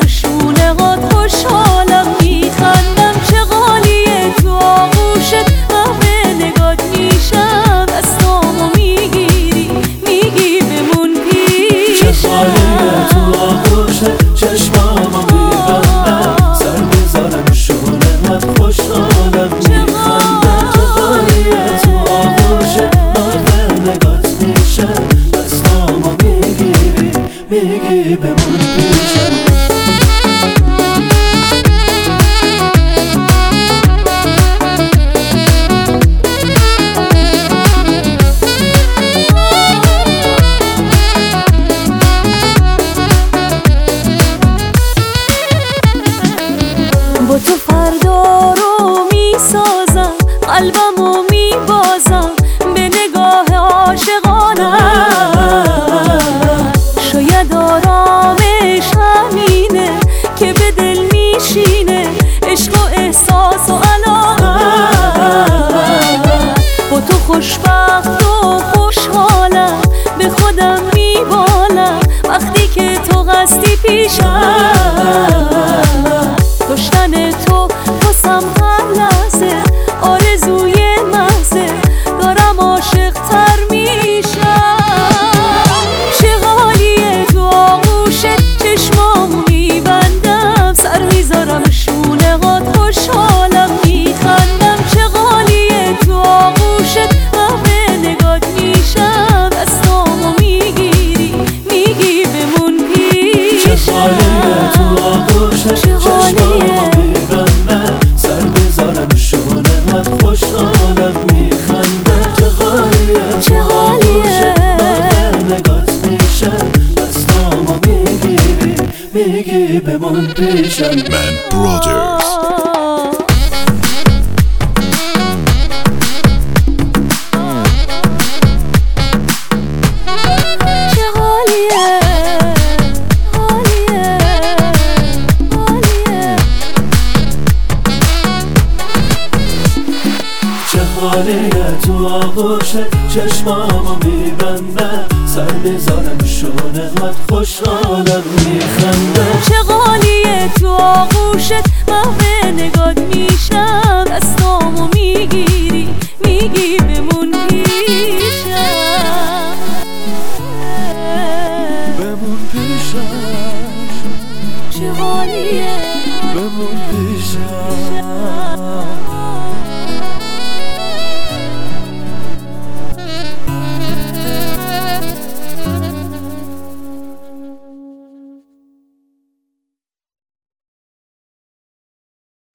شونه هات خوشحالم میخندم چه غالیه تو آغوشت محو نگات میشم دستامو میگیری میگی بمون پیشم چه غالیه تو آغوشت چشمامو میبندم سر بذارم شونه هات خوشحالم میخندم چه غالیه تو آغوشت محو نگات میشم دستامو میگیری میگی بمون پیشم با تو فردا رو میسازم قلبمو میبازم به نگاه عاشقانم شاید آرامش همینه که به دل میشینه عشق و احساس و علاقه با تو خوشبخت و خوشحالم به خودم میبالم وقتی که تو هستی پیشم داشتن تو واسم هر لحظه آرزوی محضه دارم عاشق تر میشم چه حالیه تو آغوشت چشمامو میبندم سر میذارم شونه هات خوشحالم میخندم چه حالیه تو آغوشت محو نگات میشم دستامو میگیری میگی بمون پیشم چه حالیه تو آغوشت چشمامو میبندم سر بذارم شونه هات خوشحالم میخندم چه حالیه محو نگات میشم دستامو میگیری میگی بمون پیشم Man Brothers. چه حالیه تو آغوشت چشمامو میبندم سر بذارم شونه هات خوشحالم میخندم چه غالیه تو آغوشت محو نگات میشم دستامو میگیری میگی بمون پیشم بمون پیشم چه غالیه بمون پیشم